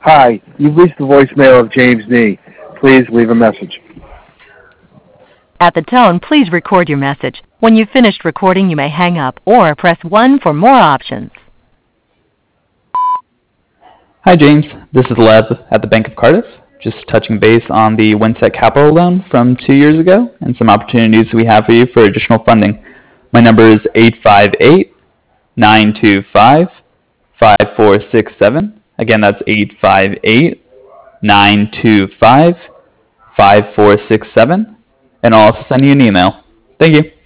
Hi, you've reached the voicemail of James Nee. Please leave a message. At the tone, please record your message. When you've finished recording, you may hang up or press 1 for more options. Hi, James. This is Lev at the Bank of Cardiff. Just touching base on the Winset Capital loan from 2 years ago and some opportunities we have for you for additional funding. My number is 858-925-5467. Again, that's 858-925-5467. And I'll also send you an email. Thank you.